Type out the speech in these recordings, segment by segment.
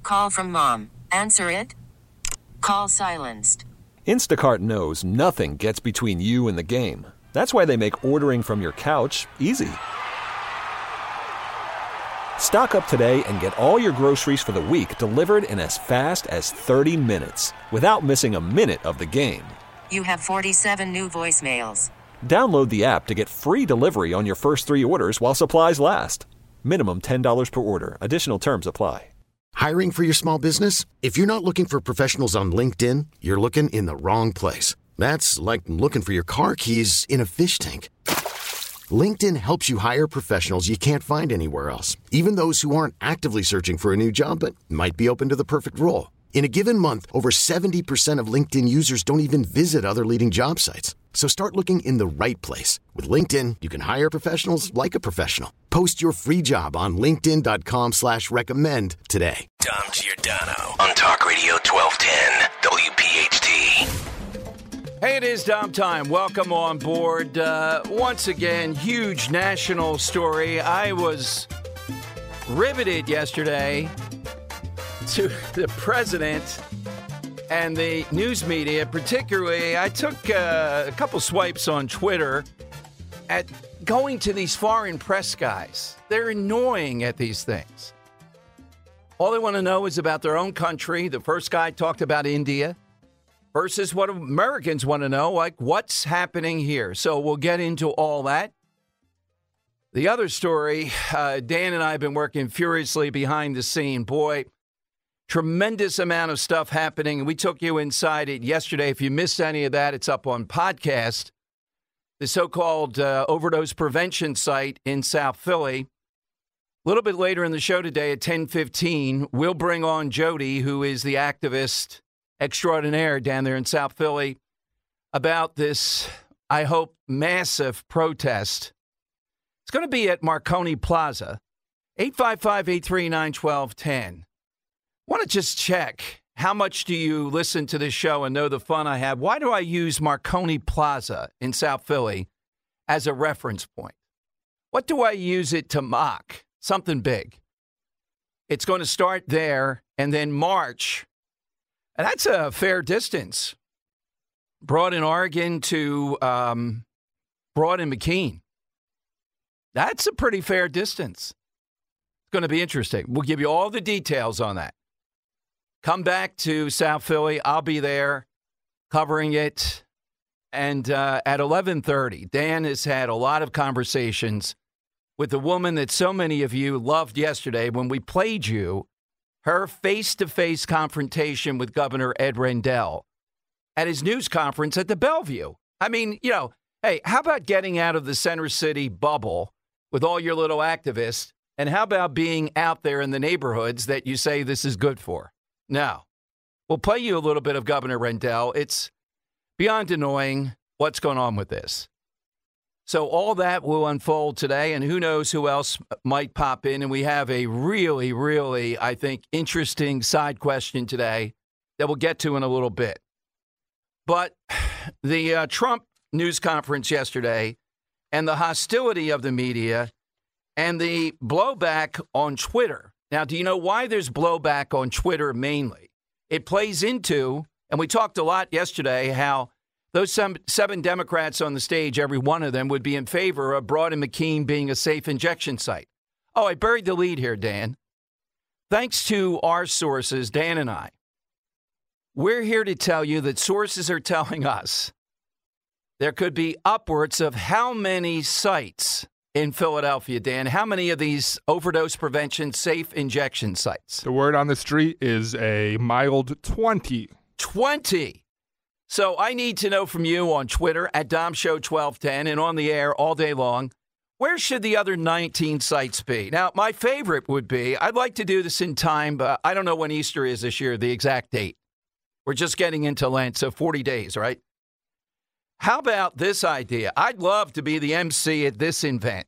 Call from mom. Answer it. Call silenced. Instacart knows nothing gets between you and the game. That's why they make ordering from your couch easy. Stock up today and get all your groceries for the week delivered in as fast as 30 minutes without missing a minute of the game. You have 47 new voicemails. Download the app to get free delivery on your first 3 orders while supplies last. Minimum $10 per order. Additional terms apply. Hiring for your small business? If you're not looking for professionals on LinkedIn, you're looking in the wrong place. That's like looking for your car keys in a fish tank. LinkedIn helps you hire professionals you can't find anywhere else, even those who aren't actively searching for a new job but might be open to the perfect role. In a given month, over 70% of LinkedIn users don't even visit other leading job sites. So start looking in the right place. With LinkedIn, you can hire professionals like a professional. Post your free job on linkedin.com/recommend today. Dom Giordano on Talk Radio 1210 WPHT. Hey, it is Dom time. Welcome on board. Once again, huge national story. I was riveted yesterday to the president and the news media. Particularly, I took a couple swipes on Twitter at going to these foreign press guys. They're annoying at these things. All they want to know is about their own country. The first guy talked about India versus what Americans want to know, like what's happening here. So we'll get into all that. The other story, Dan and I have been working furiously behind the scene. Boy, tremendous amount of stuff happening. We took you inside it yesterday. If you missed any of that, it's up on podcast. The so-called overdose prevention site in South Philly. A little bit later in the show today at 10:15, we'll bring on Jody, who is the activist extraordinaire down there in South Philly, about this, I hope, massive protest. It's going to be at Marconi Plaza, 855-839-1210. Want to just check, how much do you listen to this show and know the fun I have? Why do I use Marconi Plaza in South Philly as a reference point? What do I use it to mock? Something big. It's going to start there and then march. And that's a fair distance. Broad in Oregon to Broad in McKean. That's a pretty fair distance. It's going to be interesting. We'll give you all the details on that. Come back to South Philly. I'll be there covering it. And at 11:30, Dan has had a lot of conversations with the woman that so many of you loved yesterday when we played you her face-to-face confrontation with Governor Ed Rendell at his news conference at the Bellevue. I mean, you know, hey, how about getting out of the Center City bubble with all your little activists, and how about being out there in the neighborhoods that you say this is good for? Now, we'll play you a little bit of Governor Rendell. It's beyond annoying what's going on with this. So all that will unfold today, and who knows who else might pop in. And we have a really, really, I think, interesting side question today that we'll get to in a little bit. But the Trump news conference yesterday and the hostility of the media and the blowback on Twitter. Now, do you know why there's blowback on Twitter mainly? It plays into, and we talked a lot yesterday, how those 7 Democrats on the stage, every one of them would be in favor of Broad and McKean being a safe injection site. Oh, I buried the lead here, Dan. Thanks to our sources, Dan and I, we're here to tell you that sources are telling us there could be upwards of how many sites in Philadelphia, Dan? How many of these overdose prevention safe injection sites? The word on the street is a mild 20. 20. So I need to know from you on Twitter at DomShow1210 and on the air all day long, where should the other 19 sites be? Now, my favorite would be, I'd like to do this in time, but I don't know when Easter is this year, the exact date. We're just getting into Lent, so 40 days, right? How about this idea? I'd love to be the MC at this event.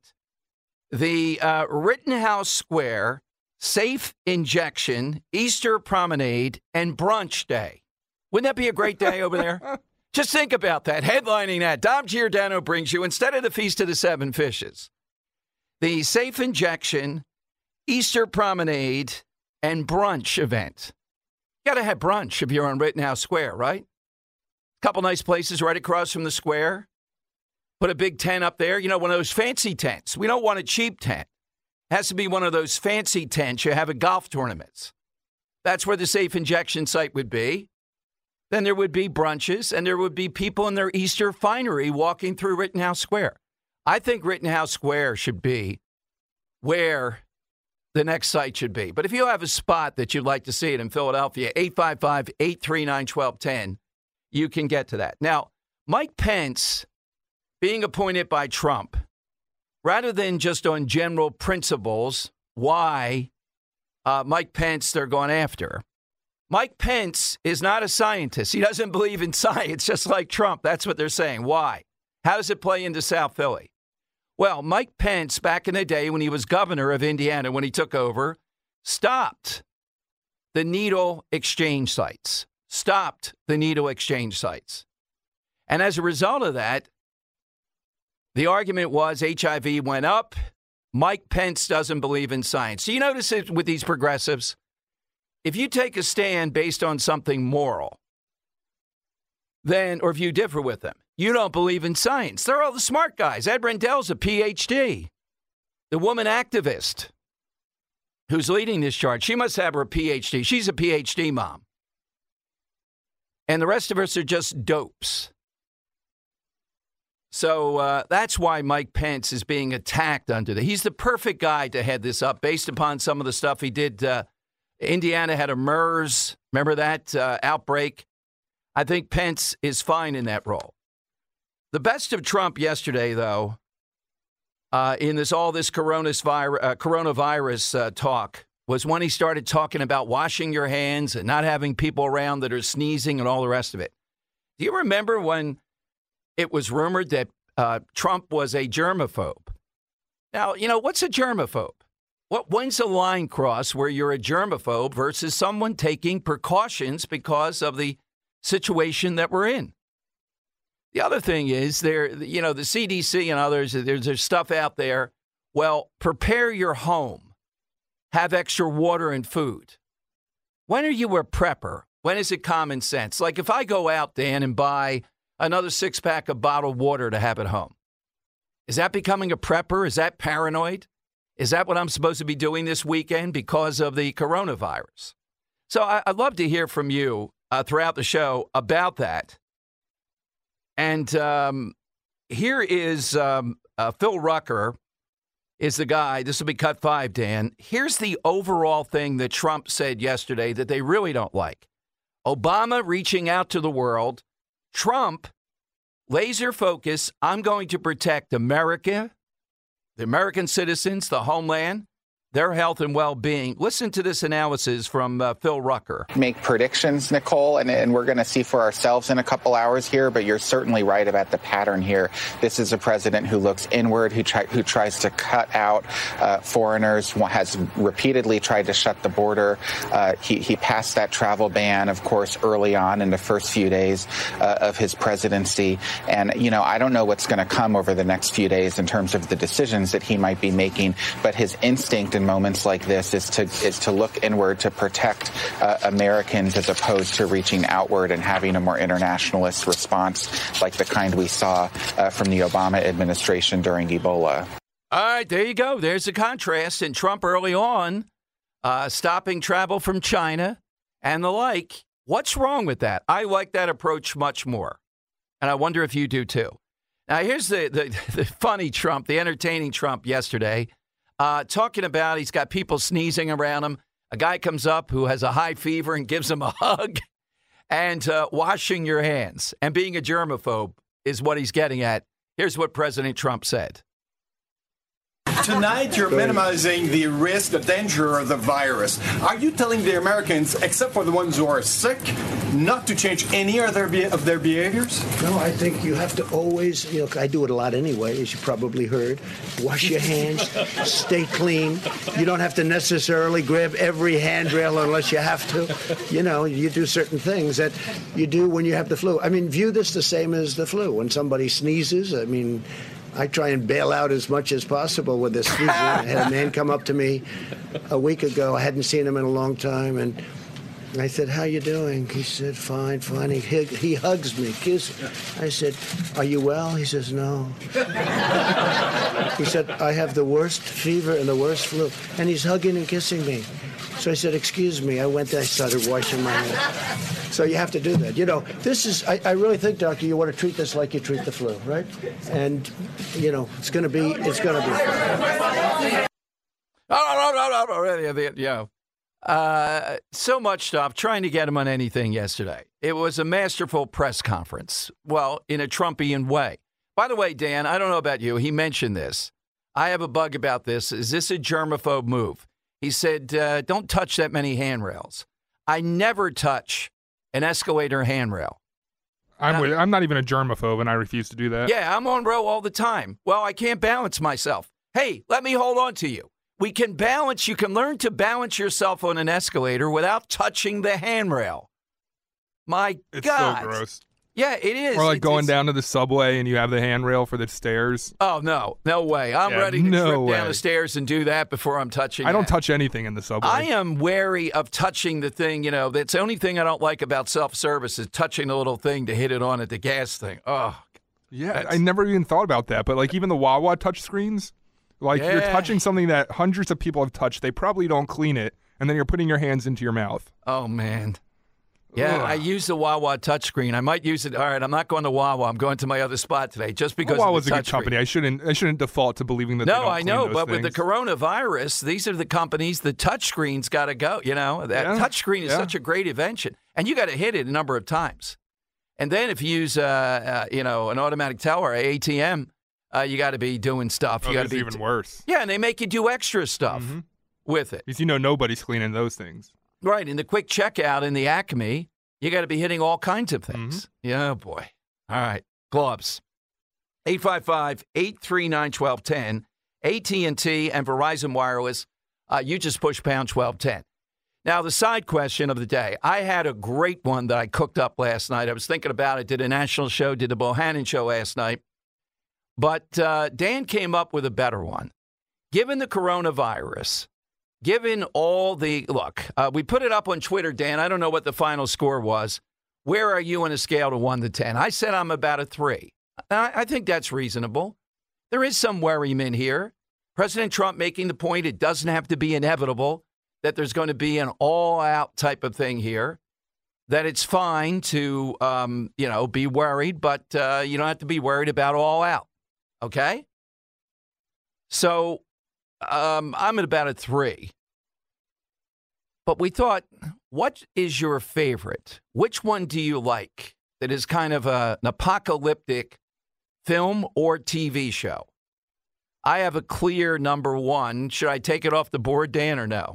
The Rittenhouse Square Safe Injection, Easter Promenade, and Brunch Day. Wouldn't that be a great day over there? Just think about that. Headlining that. Dom Giordano brings you, instead of the Feast of the Seven Fishes, the Safe Injection, Easter Promenade, and brunch event. You got to have brunch if you're on Rittenhouse Square, right? Couple nice places right across from the square. Put a big tent up there. You know, one of those fancy tents. We don't want a cheap tent. It has to be one of those fancy tents you have at golf tournaments. That's where the safe injection site would be. Then there would be brunches, and there would be people in their Easter finery walking through Rittenhouse Square. I think Rittenhouse Square should be where the next site should be. But if you have a spot that you'd like to see it in Philadelphia, 855-839-1210, you can get to that. Now, Mike Pence being appointed by Trump, rather than just on general principles, why Mike Pence they're going after. Mike Pence is not a scientist. He doesn't believe in science, just like Trump. That's what they're saying. Why? How does it play into South Philly? Well, Mike Pence, back in the day when he was governor of Indiana, when he took over, stopped the needle exchange sites. And as a result of that, the argument was HIV went up. Mike Pence doesn't believe in science. So you notice it with these progressives. If you take a stand based on something moral, then, or if you differ with them, you don't believe in science. They're all the smart guys. Ed Rendell's a PhD. The woman activist who's leading this charge, she must have her PhD. She's a PhD mom. And the rest of us are just dopes. So that's why Mike Pence is being attacked under the. He's the perfect guy to head this up based upon some of the stuff he did. Indiana had a MERS, remember that outbreak? I think Pence is fine in that role. The best of Trump yesterday, though, in this coronavirus talk, was when he started talking about washing your hands and not having people around that are sneezing and all the rest of it. Do you remember when it was rumored that Trump was a germaphobe? Now, you know, what's a germaphobe? When's the line cross where you're a germaphobe versus someone taking precautions because of the situation that we're in? The other thing is the CDC and others, there's stuff out there. Well, prepare your home. Have extra water and food. When are you a prepper? When is it common sense? Like if I go out, Dan, and buy another 6-pack of bottled water to have at home, is that becoming a prepper? Is that paranoid? Is that what I'm supposed to be doing this weekend because of the coronavirus? So I'd love to hear from you throughout the show about that. And here is Phil Rucker is the guy. This will be cut 5, Dan. Here's the overall thing that Trump said yesterday that they really don't like. Obama reaching out to the world. Trump, laser focus, I'm going to protect America, the American citizens, the homeland, their health and well-being. Listen to this analysis from Phil Rucker. Make predictions, Nicole, and we're going to see for ourselves in a couple hours here, but you're certainly right about the pattern here. This is a president who looks inward, who tries to cut out foreigners, has repeatedly tried to shut the border. He passed that travel ban, of course, early on in the first few days of his presidency. And, you know, I don't know what's going to come over the next few days in terms of the decisions that he might be making, but his instinct in moments like this is to look inward to protect Americans as opposed to reaching outward and having a more internationalist response like the kind we saw from the Obama administration during Ebola. All right, there you go. There's the contrast. And Trump early on stopping travel from China and the like. What's wrong with that? I like that approach much more. And I wonder if you do too. Now, here's the funny Trump, the entertaining Trump yesterday. Talking about he's got people sneezing around him. A guy comes up who has a high fever and gives him a hug. And washing your hands and being a germaphobe is what he's getting at. Here's what President Trump said. Tonight, you're minimizing the risk, the danger of the virus. Are you telling the Americans, except for the ones who are sick, not to change any of their behaviors? No, I think you have to always, I do it a lot anyway, as you probably heard. Wash your hands, stay clean. You don't have to necessarily grab every handrail unless you have to. You do certain things that you do when you have the flu. View this the same as the flu. When somebody sneezes, I try and bail out as much as possible with this fever. I had a man come up to me a week ago. I hadn't seen him in a long time, and I said, "How you doing?" He said, "Fine, fine." He hugs me, kisses. I said, "Are you well?" He says, "No." He said, "I have the worst fever and the worst flu," and he's hugging and kissing me. So I said, "Excuse me." I went there, I started washing my hands. So you have to do that. You know, this is, I really think, Doctor, you want to treat this like you treat the flu, right? And, you know, it's going to be. Yeah. So much stuff, trying to get him on anything yesterday. It was a masterful press conference. Well, in a Trumpian way. By the way, Dan, I don't know about you. He mentioned this. I have a bug about this. Is this a germaphobe move? He said, don't touch that many handrails. I never touch an escalator handrail. I'm not even a germaphobe, and I refuse to do that. Yeah, I'm on row all the time. Well, I can't balance myself. Hey, let me hold on to you. We can balance. You can learn to balance yourself on an escalator without touching the handrail. My it's God. So gross. Yeah, it is. Or like going down to the subway and you have the handrail for the stairs. Oh, no. No way. I'm ready to trip down the stairs and do that before I'm touching I don't touch anything in the subway. I am wary of touching the thing, you know. That's the only thing I don't like about self-service is touching the little thing to hit it on at the gas thing. Oh, yeah. I never even thought about that. But like even the Wawa touch screens, like you're touching something that hundreds of people have touched. They probably don't clean it. And then you're putting your hands into your mouth. Oh, man. Yeah, I use the Wawa touchscreen. I might use it. All right, I'm not going to Wawa. I'm going to my other spot today just because Wawa's of the a good company. I shouldn't default to believing that. No, they don't know, those but things. with the coronavirus, these are the companies. The touchscreen's got to go. You know, that touchscreen is such a great invention, and you got to hit it a number of times. And then if you use, an automatic teller, ATM, you got to be doing stuff. You got to be even worse. Yeah, and they make you do extra stuff with it. Because nobody's cleaning those things. Right, in the quick checkout in the Acme. You got to be hitting all kinds of things. Yeah, boy. All right. Gloves. 855-839-1210. AT&T and Verizon Wireless. You just push pound 1210. Now, the side question of the day. I had a great one that I cooked up last night. I was thinking about it. Did a national show, did the Bohannon show last night. But Dan came up with a better one. Given the coronavirus, given all the, look, we put it up on Twitter, Dan. I don't know what the final score was. Where are you on a scale of 1 to 10? I said I'm about a 3. I think that's reasonable. There is some worriment here. President Trump making the point it doesn't have to be inevitable that there's going to be an all-out type of thing here, that it's fine to, be worried, but you don't have to be worried about all out, okay? So I'm at about a 3. But we thought, what is your favorite? Which one do you like that is kind of an apocalyptic film or TV show? I have a clear number 1. Should I take it off the board, Dan, or no?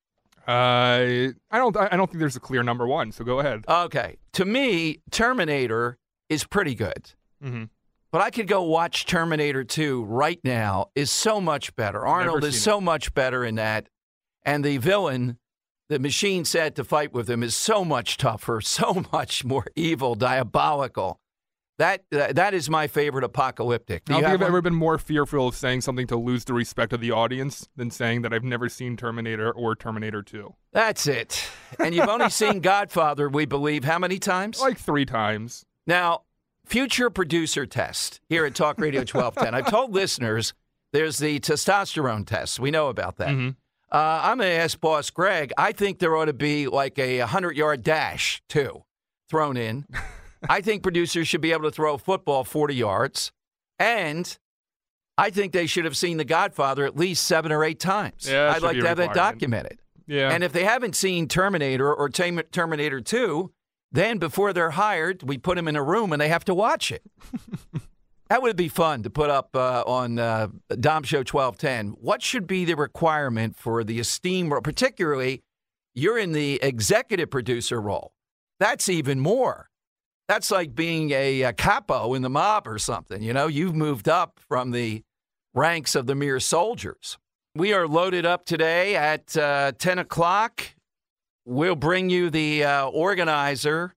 I don't think there's a clear number 1, so go ahead. Okay. To me, Terminator is pretty good. Mm-hmm. But I could go watch Terminator 2 right now. Is so much better. Arnold is so much better in that. And the villain, the machine set to fight with him, is so much tougher, so much more evil, diabolical. That is my favorite apocalyptic. I don't think I've ever been more fearful of saying something to lose the respect of the audience than saying that I've never seen Terminator or Terminator 2. That's it. And you've only seen Godfather, we believe, how many times? Like 3 times. Now, future producer test here at Talk Radio 1210. I've told listeners there's the testosterone test. We know about that. Mm-hmm. I'm going to ask Boss Greg. I think there ought to be like a 100-yard dash, too, thrown in. I think producers should be able to throw a football 40 yards. And I think they should have seen The Godfather at least 7 or 8 times. Yeah, I'd like to have that documented. Yeah. And if they haven't seen Terminator or Terminator 2, then before they're hired, we put them in a room and they have to watch it. That would be fun to put up on Dom Show 1210. What should be the requirement for the esteemed role? Particularly, you're in the executive producer role. That's even more. That's like being a capo in the mob or something. You know, you've moved up from the ranks of the mere soldiers. We are loaded up today at 10 o'clock. We'll bring you the organizer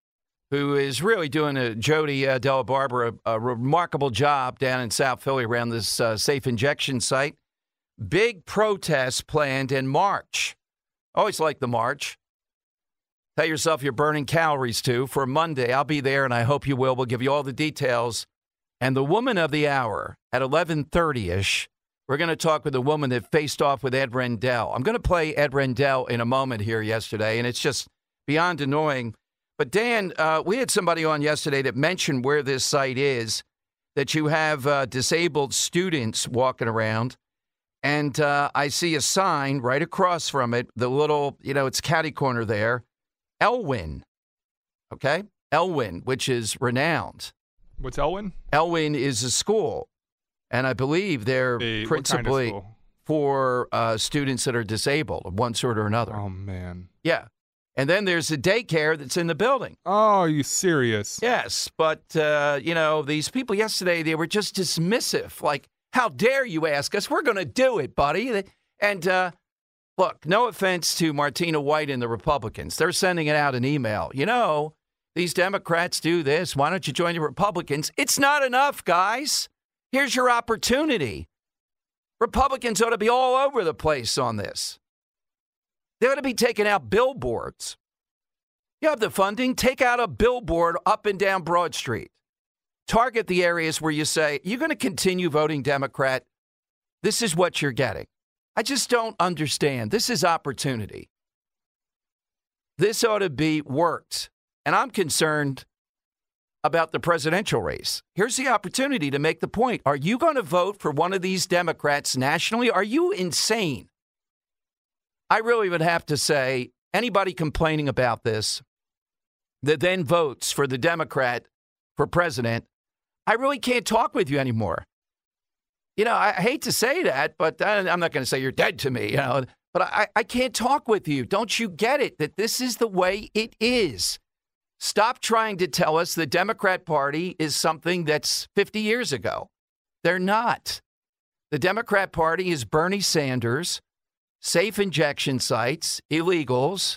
who is really doing Jody Della Barbara a remarkable job down in South Philly around this safe injection site. Big protest planned in March. Always like the March. Tell yourself you're burning calories, too. For Monday, I'll be there, and I hope you will. We'll give you all the details. And the woman of the hour at 11:30-ish, we're going to talk with the woman that faced off with Ed Rendell. I'm going to play Ed Rendell in a moment here yesterday, and it's just beyond annoying. But, Dan, we had somebody on yesterday that mentioned where this site is, that you have disabled students walking around. And I see a sign right across from it, the little, it's catty corner there, Elwyn, okay? Elwyn, which is renowned. What's Elwyn? Elwyn is a school, and I believe they're principally for students that are disabled of one sort or another. Oh, man. Yeah. And then there's a daycare that's in the building. Oh, are you serious? Yes, but, these people yesterday, they were just dismissive, like, how dare you ask us? We're going to do it, buddy. And look, no offense to Martina White and the Republicans. They're sending it out an email. These Democrats do this. Why don't you join the Republicans? It's not enough, guys. Here's your opportunity. Republicans ought to be all over the place on this. They ought to be taking out billboards. You have the funding, take out a billboard up and down Broad Street. Target the areas where you say, you're going to continue voting Democrat. This is what you're getting. I just don't understand. This is opportunity. This ought to be worked. And I'm concerned about the presidential race. Here's the opportunity to make the point. Are you going to vote for one of these Democrats nationally? Are you insane? I really would have to say, anybody complaining about this that then votes for the Democrat for president, I really can't talk with you anymore. I hate to say that, but I'm not going to say you're dead to me, but I can't talk with you. Don't you get it that this is the way it is? Stop trying to tell us the Democrat Party is something that's 50 years ago. They're not. The Democrat Party is Bernie Sanders, safe injection sites, illegals,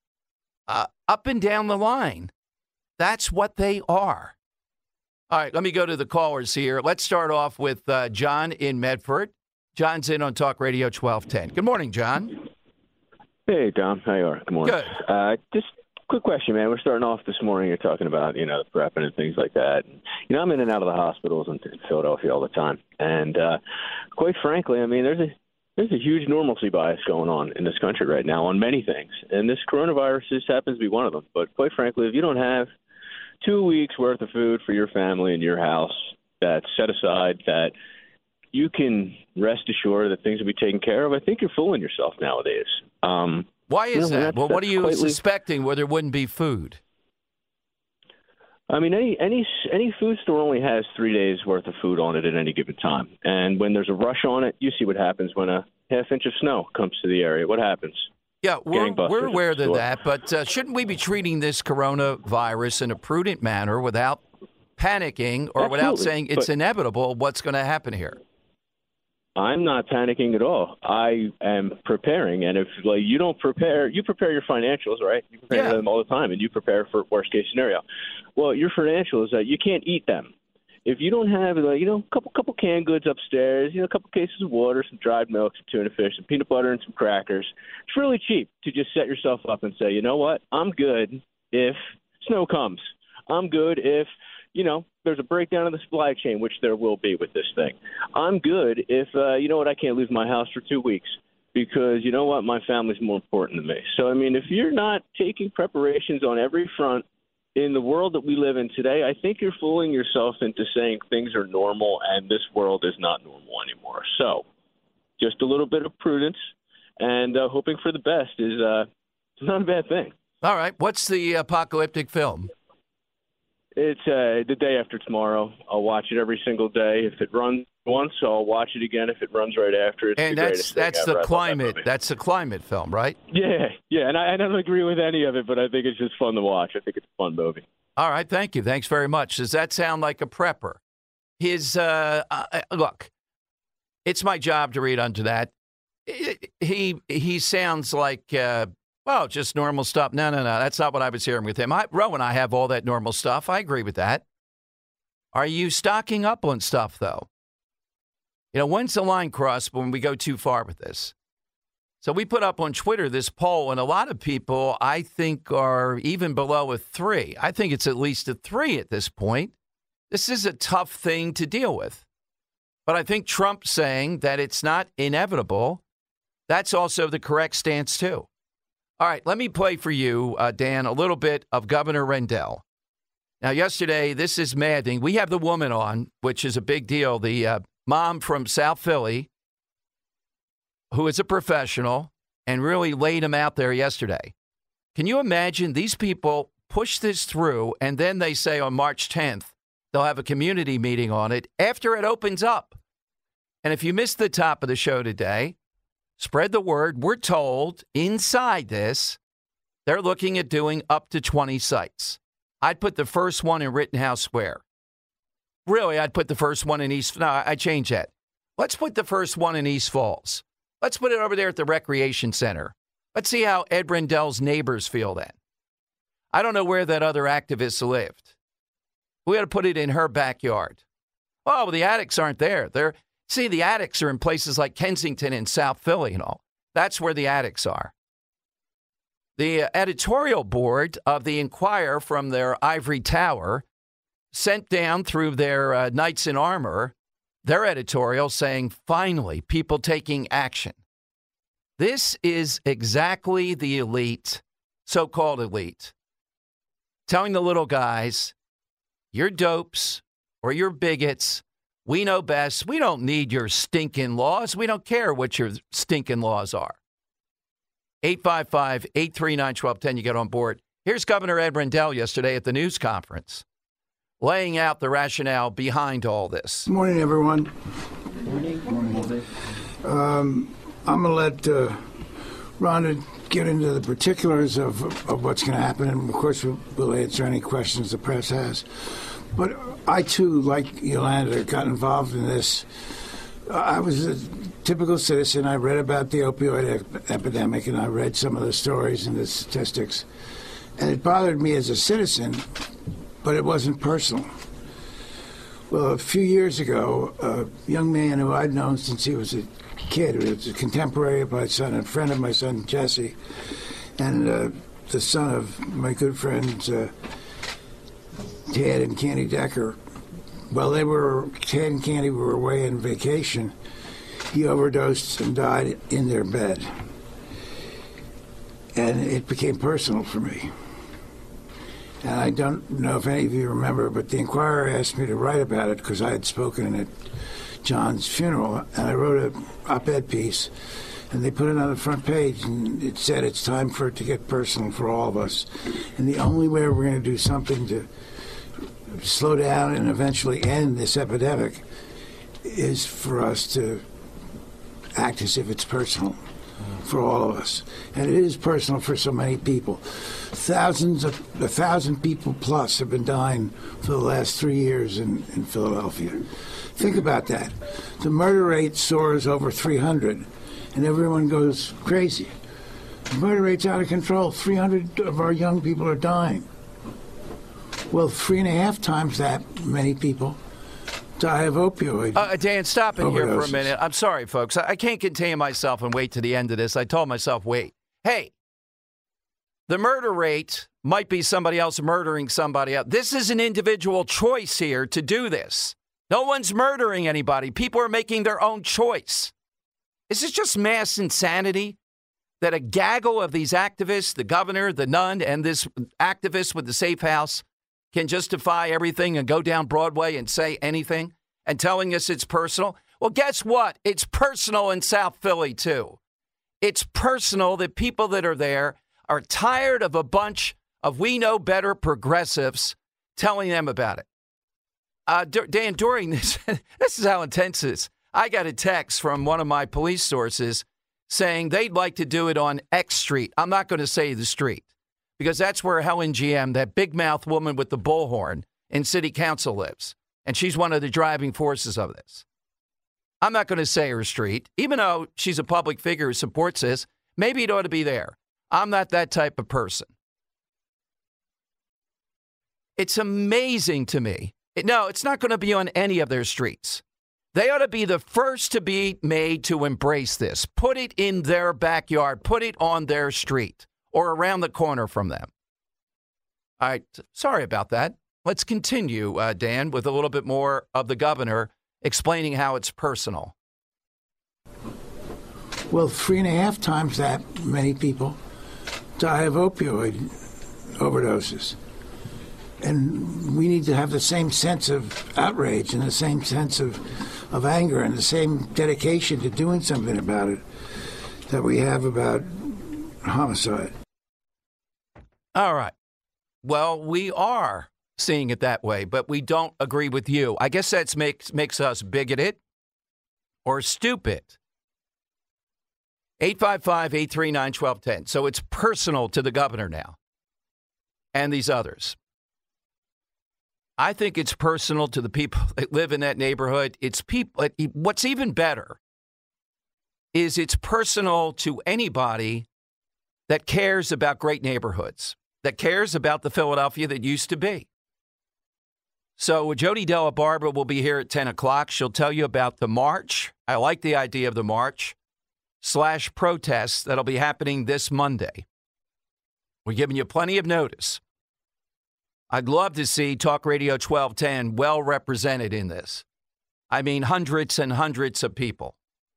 up and down the line. That's what they are. All right, let me go to the callers here. Let's start off with John in Medford. John's in on Talk Radio 1210. Good morning, John. Hey, Tom. How you are? Good morning. Good. Just quick question, man. We're starting off this morning. You're talking about, the prepping and things like that. And, I'm in and out of the hospitals in Philadelphia all the time. And quite frankly, there's a huge normalcy bias going on in this country right now on many things. And this coronavirus just happens to be one of them. But quite frankly, if you don't have 2 weeks worth of food for your family in your house that's set aside, that you can rest assured that things will be taken care of, I think you're fooling yourself nowadays. Why is that? Well, what are you suspecting where there wouldn't be food? Any food store only has 3 days worth of food on it at any given time. And when there's a rush on it, you see what happens when a half inch of snow comes to the area. What happens? Yeah, we're aware of that, but shouldn't we be treating this coronavirus in a prudent manner without panicking or without saying it's inevitable what's going to happen here? I'm not panicking at all. I am preparing, and if you don't prepare, you prepare your financials, right? You prepare them all the time, and you prepare for worst case scenario. Well, your financials, you can't eat them. If you don't have, a couple canned goods upstairs, a couple cases of water, some dried milk, some tuna fish, some peanut butter, and some crackers, it's really cheap to just set yourself up and say, you know what, I'm good if snow comes. I'm good if, there's a breakdown in the supply chain, which there will be with this thing. I'm good if, I can't leave my house for 2 weeks because, my family's more important to me. So, if you're not taking preparations on every front, in the world that we live in today, I think you're fooling yourself into saying things are normal and this world is not normal anymore. So just a little bit of prudence and hoping for the best is not a bad thing. All right. What's the apocalyptic film? It's The Day After Tomorrow. I'll watch it every single day. If it runs once, I'll watch it again. If it runs right after, it's and the greatest thing that's ever. the climate. That's the climate film, right? Yeah. And I don't agree with any of it, but I think it's just fun to watch. I think it's a fun movie. All right, thank you. Thanks very much. Does that sound like a prepper? Look, it's my job to read onto that. He sounds like Well, just normal stuff. No. That's not what I was hearing with him. Roe and I have all that normal stuff. I agree with that. Are you stocking up on stuff, though? When's the line crossed when we go too far with this? So we put up on Twitter this poll, and a lot of people, I think, are even below a 3. I think it's at least a 3 at this point. This is a tough thing to deal with. But I think Trump saying that it's not inevitable, that's also the correct stance, too. All right, let me play for you, Dan, a little bit of Governor Rendell. Now, yesterday, this is maddening. We have the woman on, which is a big deal, the mom from South Philly, who is a professional and really laid him out there yesterday. Can you imagine these people push this through and then they say on March 10th, they'll have a community meeting on it after it opens up. And if you missed the top of the show today, spread the word. We're told inside this, they're looking at doing up to 20 sites. I'd put the first one in Rittenhouse Square. Really, I'd put the first one in East. No, I changed that. Let's put the first one in East Falls. Let's put it over there at the Recreation Center. Let's see how Ed Rendell's neighbors feel then. I don't know where that other activist lived. We got to put it in her backyard. Oh, well, the addicts aren't there. The addicts are in places like Kensington and South Philly and all. That's where the addicts are. The editorial board of the Enquirer from their ivory tower sent down through their Knights in Armor their editorial saying, finally, people taking action. This is exactly the elite, so-called elite, telling the little guys, you're dopes or you're bigots. We know best. We don't need your stinking laws. We don't care what your stinking laws are. 855-839-1210, you get on board. Here's Governor Ed Rendell yesterday at the news conference, laying out the rationale behind all this. Good morning, everyone. Good morning. I'm going to let Rhonda get into the particulars of what's going to happen, and of course we'll answer any questions the press has. But I, too, like Yolanda, got involved in this. I was a typical citizen. I read about the opioid epidemic, and I read some of the stories and the statistics. And it bothered me as a citizen, but it wasn't personal. Well, a few years ago, a young man who I'd known since he was a kid, who was a contemporary of my son, a friend of my son, Jesse, and the son of my good friends, Ted and Candy Decker. While Ted and Candy were away on vacation, he overdosed and died in their bed. And it became personal for me. And I don't know if any of you remember, but the Enquirer asked me to write about it because I had spoken at John's funeral, and I wrote an op-ed piece, and they put it on the front page, and it said it's time for it to get personal for all of us. And the only way we're going to do something to slow down and eventually end this epidemic is for us to act as if it's personal for all of us. And it is personal for so many people. 1,000 people plus have been dying for the last 3 years in Philadelphia. Think about that. The murder rate soars over 300, and everyone goes crazy. The murder rate's out of control. 300 of our young people are dying. Well, 3.5 times that many people die of opioid. Dan, stop in overdoses. Here for a minute. I'm sorry, folks. I can't contain myself and wait to the end of this. I told myself, wait. Hey, the murder rate might be somebody else murdering somebody else. This is an individual choice here to do this. No one's murdering anybody. People are making their own choice. Is this just mass insanity that a gaggle of these activists, the governor, the nun, and this activist with the safe house can justify everything and go down Broadway and say anything and telling us it's personal? Well, guess what? It's personal in South Philly, too. It's personal that people that are there are tired of a bunch of we know better progressives telling them about it. Dan, during this, this is how intense it is. I got a text from one of my police sources saying they'd like to do it on X Street. I'm not going to say the street, because that's where Helen GM, that big mouth woman with the bullhorn in city council, lives. And she's one of the driving forces of this. I'm not going to say her street, even though she's a public figure who supports this. Maybe it ought to be there. I'm not that type of person. It's amazing to me. No, it's not going to be on any of their streets. They ought to be the first to be made to embrace this. Put it in their backyard. Put it on their street or around the corner from them. All right. Sorry about that. Let's continue, Dan, with a little bit more of the governor explaining how it's personal. Well, 3.5 times that many people die of opioid overdoses. And we need to have the same sense of outrage and the same sense of anger and the same dedication to doing something about it that we have about homicide. All right. Well, we are seeing it that way, but we don't agree with you. I guess that makes us bigoted or stupid. 855-839-1210. So it's personal to the governor now and these others. I think it's personal to the people that live in that neighborhood. It's people. What's even better is it's personal to anybody that cares about great neighborhoods, that cares about the Philadelphia that used to be. So Jody Della Barbara will be here at 10 o'clock. She'll tell you about the march. I like the idea of the march/protest that'll be happening this Monday. We're giving you plenty of notice. I'd love to see Talk Radio 1210 well represented in this. I mean, hundreds and hundreds of people.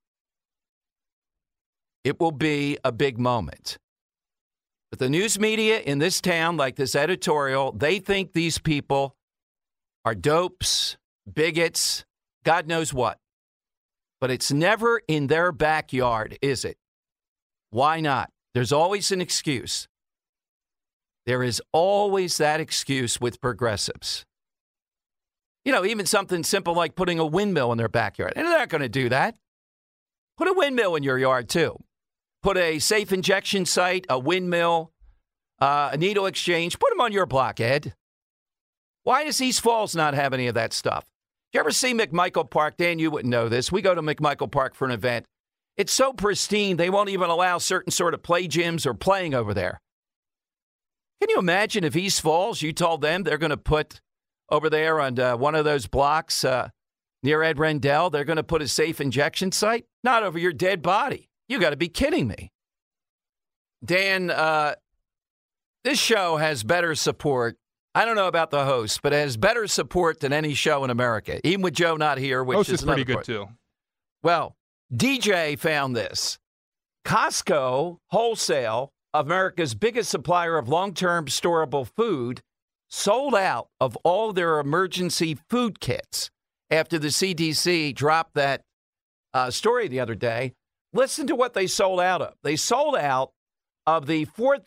It will be a big moment. But the news media in this town, like this editorial, they think these people are dopes, bigots, God knows what. But it's never in their backyard, is it? Why not? There's always an excuse. There is always that excuse with progressives. You know, even something simple like putting a windmill in their backyard. And they're not going to do that. Put a windmill in your yard, too. Put a safe injection site, a windmill, a needle exchange. Put them on your block, Ed. Why does East Falls not have any of that stuff? You ever see McMichael Park? Dan, you wouldn't know this. We go to McMichael Park for an event. It's so pristine, they won't even allow certain sort of play gyms or playing over there. Can you imagine if East Falls, you told them they're going to put over there on one of those blocks near Ed Rendell, they're going to put a safe injection site? Not over your dead body. You got to be kidding me. Dan, this show has better support. I don't know about the host, but it has better support than any show in America, even with Joe not here, which is pretty good, too. Well, DJ found this. Costco Wholesale, America's biggest supplier of long-term storable food, sold out of all their emergency food kits after the CDC dropped that story the other day. Listen to what they sold out of. They sold out of the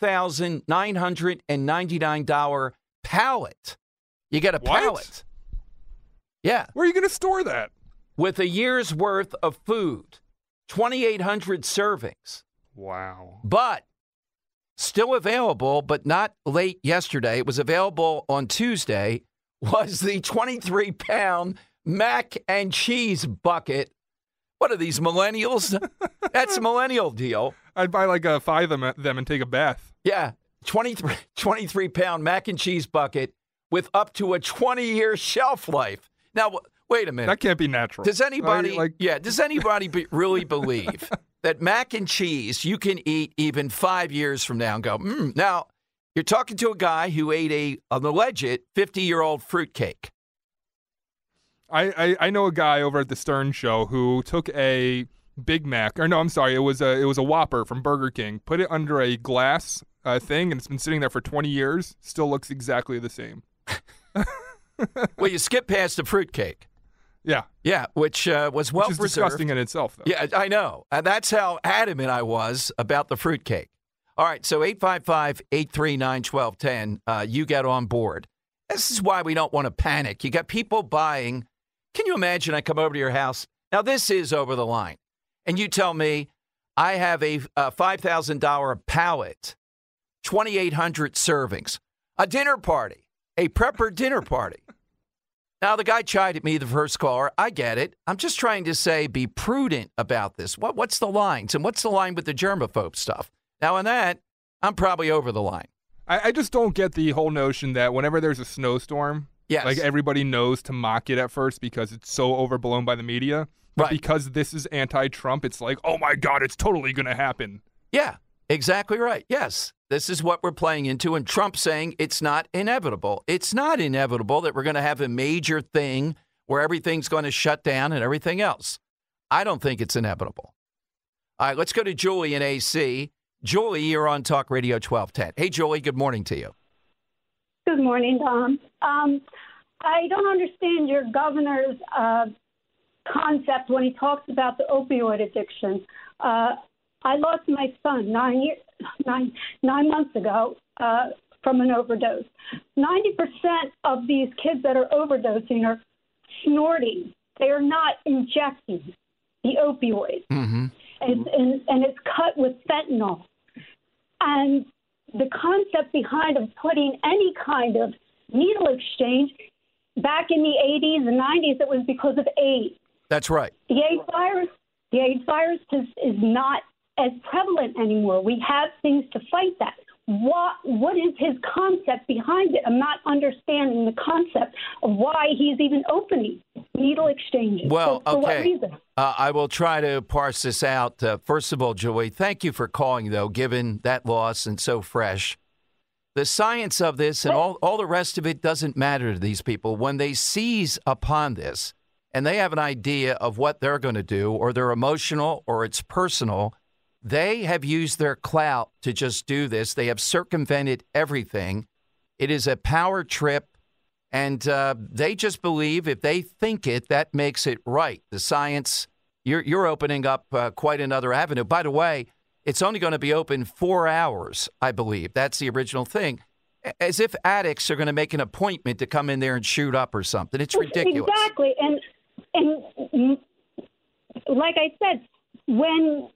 $4,999 pallet. You get a pallet. What? Yeah. Where are you going to store that? With a year's worth of food. 2,800 servings. Wow. But still available, but not late yesterday. It was available on Tuesday, was the 23-pound mac and cheese bucket. What are these, millennials? That's a millennial deal. I'd buy like 5 of them and take a bath. Yeah, 23-pound mac and cheese bucket with up to a 20-year shelf life. Now, wait a minute. That can't be natural. Does anybody, really believe that mac and cheese you can eat even 5 years from now and go, Now, you're talking to a guy who ate an alleged 50-year-old fruitcake. I know a guy over at the Stern Show who took a Big Mac, or no, I'm sorry, it was a Whopper from Burger King, put it under a glass thing, and it's been sitting there for 20 years. Still looks exactly the same. Well, you skip past the fruitcake. Yeah. Yeah, which was well preserved. Which is disgusting in itself, though. Yeah, I know. That's how adamant I was about the fruitcake. All right, so 855-839-1210, you get on board. This is why we don't want to panic. You got people buying. Can you imagine I come over to your house? Now, this is over the line. And you tell me I have a $5,000 pallet, 2,800 servings, a dinner party, a prepper dinner party. Now, the guy chided me, the first caller. I get it. I'm just trying to say be prudent about this. What's the lines? And what's the line with the germaphobe stuff? Now, on that, I'm probably over the line. I just don't get the whole notion that whenever there's a snowstorm, yes, like everybody knows to mock it at first because it's so overblown by the media. But right. because this is anti-Trump, it's like, oh my God, it's totally going to happen. Yeah, exactly right. Yes, this is what we're playing into. And Trump saying it's not inevitable. It's not inevitable that we're going to have a major thing where everything's going to shut down and everything else. I don't think it's inevitable. All right, let's go to Julie in AC. Julie, you're on Talk Radio 1210. Hey, Julie, good morning to you. Good morning, Don. I don't understand your governor's concept when he talks about the opioid addiction. I lost my son 9 months ago from an overdose. 90% of these kids that are overdosing are snorting. They are not injecting the opioid. Mm-hmm. And it's cut with fentanyl. And the concept behind of putting any kind of needle exchange, back in the 80s and 90s, it was because of AIDS. That's right. The AIDS virus is not as prevalent anymore. We have things to fight that. What is his concept behind it? I'm not understanding the concept of why he's even opening needle exchanges. Well, for what okay. reason? I will try to parse this out. First of all, Joey, thank you for calling, though, given that loss and so fresh. The science of this and all the rest of it doesn't matter to these people. When they seize upon this and they have an idea of what they're going to do, or they're emotional or it's personal, they have used their clout to just do this. They have circumvented everything. It is a power trip, and they just believe if they think it, that makes it right. The science, you're opening up quite another avenue. By the way, it's only going to be open 4 hours, I believe. That's the original thing. As if addicts are going to make an appointment to come in there and shoot up or something. It's ridiculous. Exactly. And like I said, when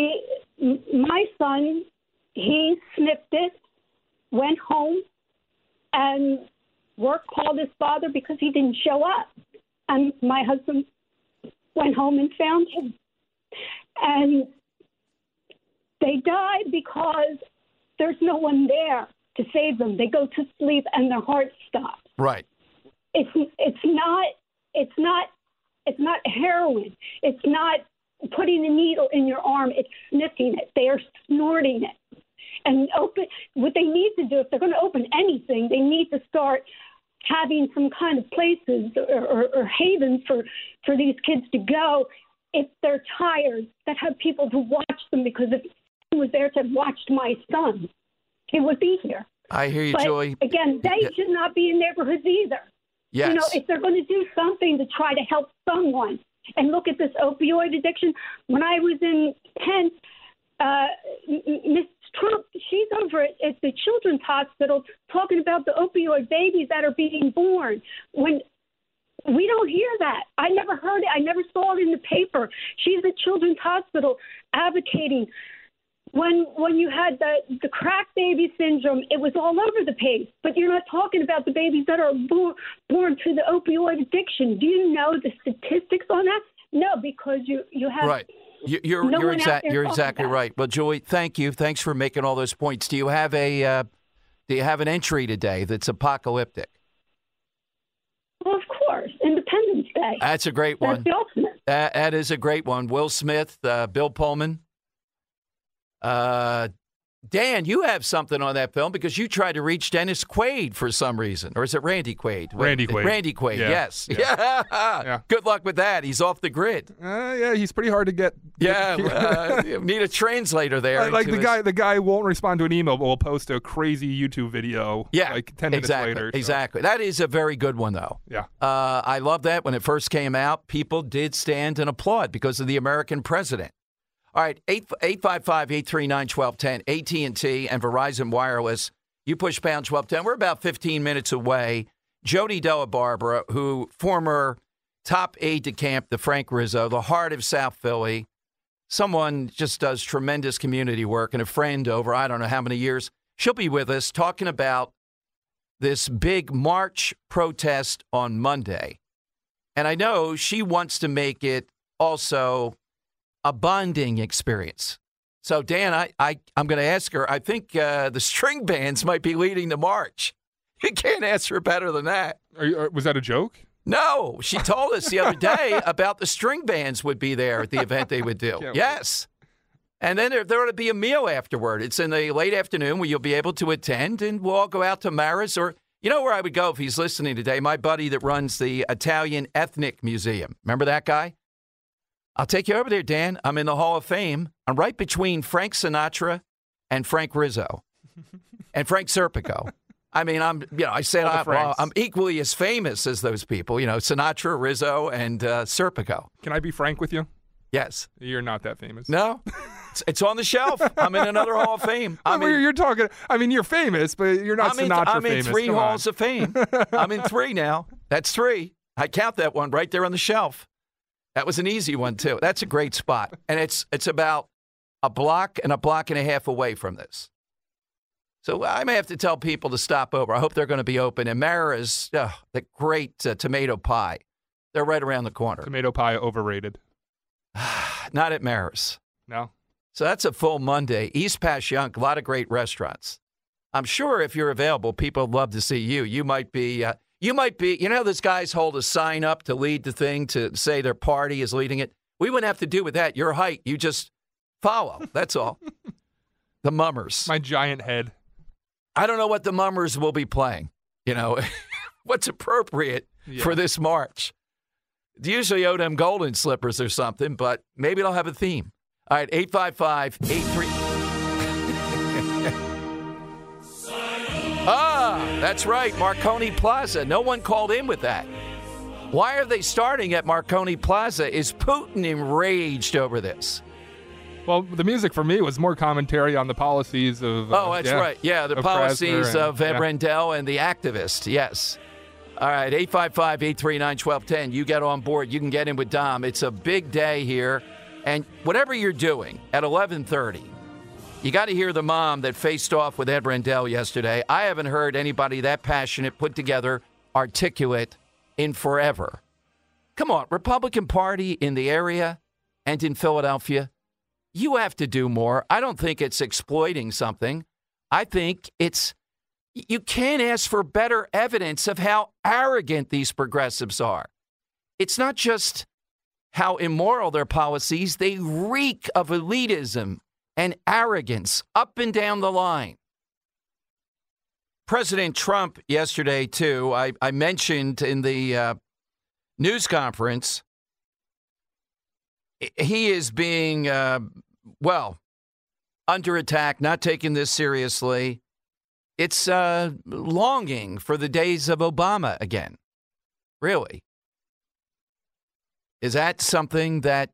my son, he sniffed it, went home, and work called his father because he didn't show up. And my husband went home and found him. And they died because there's no one there to save them. They go to sleep and their heart stops. Right. It's not heroin. It's not putting a needle in your arm. It's sniffing it. They are snorting it. And what they need to do, if they're going to open anything, they need to start having some kind of places or havens for these kids to go if they're tired, that have people to watch them, because if he was there to have watched my son, he would be here. I hear you, but Joy. Again, they should not be in neighborhoods either. Yes. You know, if they're going to do something to try to help someone, and look at this opioid addiction. When I was in Penn, Ms. Trump, she's over at the Children's Hospital talking about the opioid babies that are being born. When we don't hear that. I never heard it. I never saw it in the paper. She's at Children's Hospital advocating. When you had the crack baby syndrome, it was all over the place. But you're not talking about the babies that are born to the opioid addiction. Do you know the statistics on that? No, because you have right. You're exactly right. Well, Joy, thank you. Thanks for making all those points. Do you have an entry today that's apocalyptic? Well, of course, Independence Day. That's a great one. That's the ultimate. That is a great one. Will Smith, Bill Pullman. Dan, you have something on that film because you tried to reach Dennis Quaid for some reason. Or is it Randy Quaid? Randy Quaid. Randy Quaid, yeah. yes. Yeah. Yeah. Good luck with that. He's off the grid. Yeah, he's pretty hard to get. Yeah, need a translator there. Like the guy won't respond to an email, but will post a crazy YouTube video. Yeah, like 10 minutes later. So. Exactly. That is a very good one, though. Yeah. I love that. When it first came out, people did stand and applaud because of the American president. All right, 855-839-1210, AT&T and Verizon Wireless. You push pound 1210. We're about 15 minutes away. Jody Della Barbara, who former top aide de camp to Frank Rizzo, the heart of South Philly, someone just does tremendous community work and a friend over I don't know how many years. She'll be with us talking about this big march protest on Monday. And I know she wants to make it also a bonding experience. So, Dan, I'm going to ask her. I think the string bands might be leading the march. You can't ask her better than that. Was that a joke? No, she told us the other day about the string bands would be there at the event they would do. Yes. And then there ought to be a meal afterward. It's in the late afternoon where you'll be able to attend, and we'll all go out to Mara's. Or, you know where I would go if he's listening today? My buddy that runs the Italian Ethnic Museum. Remember that guy? I'll take you over there, Dan. I'm in the Hall of Fame. I'm right between Frank Sinatra and Frank Rizzo and Frank Serpico. I mean, I'm equally as famous as those people, Sinatra, Rizzo, and Serpico. Can I be frank with you? Yes. You're not that famous. No? It's on the shelf. I'm in another Hall of Fame. You're talking, you're famous, but you're not Sinatra famous. I'm in 3 Halls of Fame. I'm in 3 now. That's 3. I count that one right there on the shelf. That was an easy one, too. That's a great spot. And it's about a block and a half away from this. So I may have to tell people to stop over. I hope they're going to be open. And Mara's, the great tomato pie. They're right around the corner. Tomato pie overrated. Not at Mara's. No. So that's a full Monday. East Passyunk, a lot of great restaurants. I'm sure if you're available, people would love to see you. You might be, those guys hold a sign up to lead the thing to say their party is leading it. We wouldn't have to do with that. Your height, you just follow. That's all. The Mummers. My giant head. I don't know what the Mummers will be playing. What's appropriate for this march. It's usually Odom Golden Slippers or something, but maybe it'll have a theme. All right, 855-83. That's right, Marconi Plaza. No one called in with that. Why are they starting at Marconi Plaza? Is Putin enraged over this? Well, the music for me was more commentary on the policies of... that's right. Yeah, the policies of Ed Rendell and the activist. Yes. All right, 855-839-1210. You get on board. You can get in with Dom. It's a big day here. And whatever you're doing at 11:30, you got to hear the mom that faced off with Ed Rendell yesterday. I haven't heard anybody that passionate, put together, articulate in forever. Come on, Republican Party in the area and in Philadelphia, you have to do more. I don't think it's exploiting something. I think you can't ask for better evidence of how arrogant these progressives are. It's not just how immoral their policies, they reek of elitism and arrogance up and down the line. President Trump yesterday, too, I mentioned in the news conference, he is being, under attack, not taking this seriously. It's longing for the days of Obama again. Really. Is that something that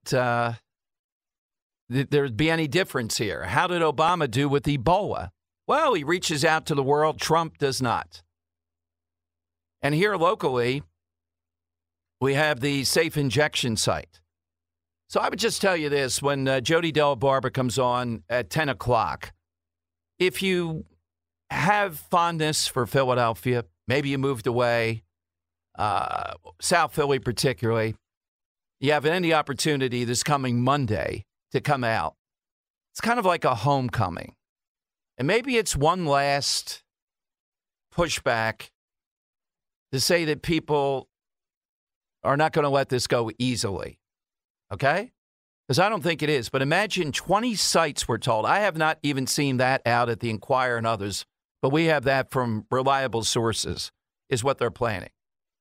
there'd be any difference here? How did Obama do with Ebola? Well, he reaches out to the world. Trump does not. And here locally, we have the safe injection site. So I would just tell you this. When Jody Delabarba comes on at 10 o'clock, if you have fondness for Philadelphia, maybe you moved away, South Philly particularly, you have any opportunity this coming Monday to come out. It's kind of like a homecoming. And maybe it's one last pushback to say that people are not going to let this go easily. Okay? Because I don't think it is. But imagine 20 sites we're told. I have not even seen that out at the Inquirer and others, but we have that from reliable sources, is what they're planning.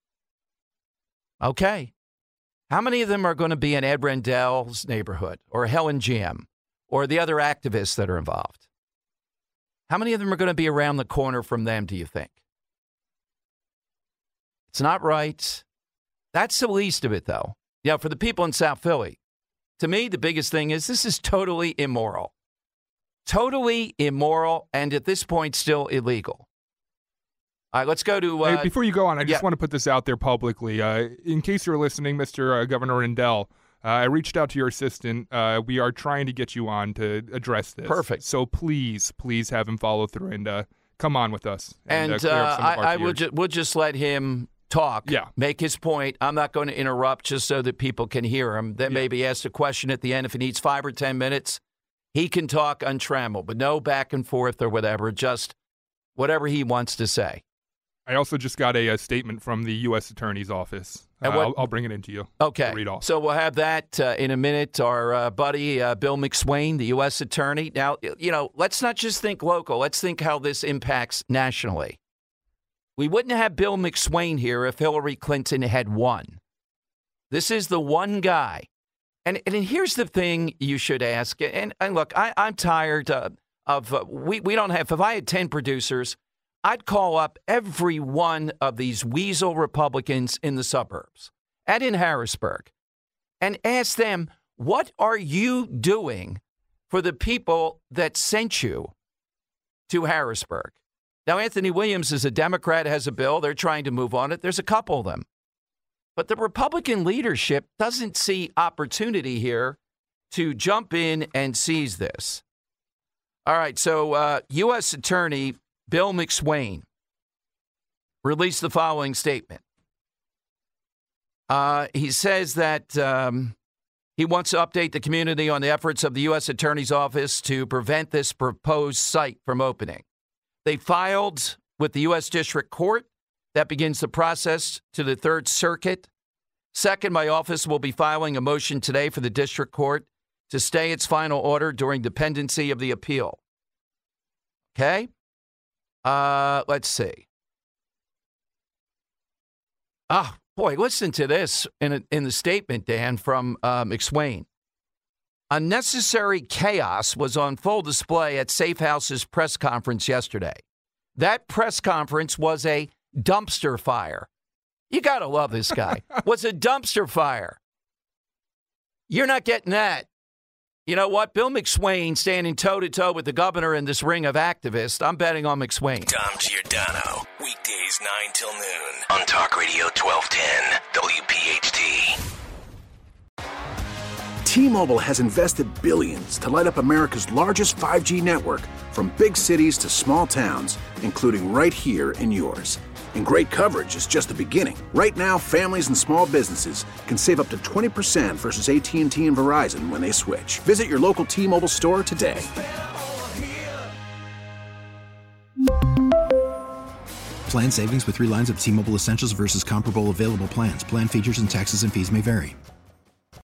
Okay. How many of them are going to be in Ed Rendell's neighborhood or Helen Jam or the other activists that are involved? How many of them are going to be around the corner from them, do you think? It's not right. That's the least of it, though. For the people in South Philly, to me, the biggest thing is this is totally immoral. Totally immoral, and at this point, still illegal. All right, let's go to... Hey, before you go on, I just want to put this out there publicly. In case you're listening, Mr. Governor Rendell, I reached out to your assistant. We are trying to get you on to address this. Perfect. So please have him follow through and come on with us. And clear up some of our fears. we'll just let him talk, yeah. Make his point. I'm not going to interrupt just so that people can hear him. Then maybe ask a question at the end if he needs 5 or 10 minutes. He can talk untrammeled, but no back and forth or whatever, just whatever he wants to say. I also just got a statement from the U.S. Attorney's Office. I'll bring it into you. Okay. Read off. So we'll have that in a minute. Our buddy Bill McSwain, the U.S. Attorney. Now, let's not just think local. Let's think how this impacts nationally. We wouldn't have Bill McSwain here if Hillary Clinton had won. This is the one guy. And here's the thing you should ask. And look, I'm tired we don't have, if I had 10 producers, I'd call up every one of these weasel Republicans in the suburbs and in Harrisburg and ask them, what are you doing for the people that sent you to Harrisburg? Now, Anthony Williams is a Democrat, has a bill. They're trying to move on it. There's a couple of them. But the Republican leadership doesn't see opportunity here to jump in and seize this. All right, so U.S. Attorney Bill McSwain released the following statement. He says that he wants to update the community on the efforts of the U.S. Attorney's Office to prevent this proposed site from opening. They filed with the U.S. District Court. That begins the process to the Third Circuit. Second, my office will be filing a motion today for the District Court to stay its final order during the pendency of the appeal. Okay? Let's see. Oh, boy, listen to this in the statement, Dan, from McSwain. Unnecessary chaos was on full display at Safe House's press conference yesterday. That press conference was a dumpster fire. You got to love this guy. Was a dumpster fire. You're not getting that. You know what? Bill McSwain standing toe-to-toe with the governor in this ring of activists. I'm betting on McSwain. Tom Giordano, weekdays 9 till noon on Talk Radio 1210, WPHT. T-Mobile has invested billions to light up America's largest 5G network, from big cities to small towns, including right here in yours. And great coverage is just the beginning. Right now, families and small businesses can save up to 20% versus AT&T and Verizon when they switch. Visit your local T-Mobile store today. Plan savings with 3 lines of T-Mobile Essentials versus comparable available plans. Plan features and taxes and fees may vary.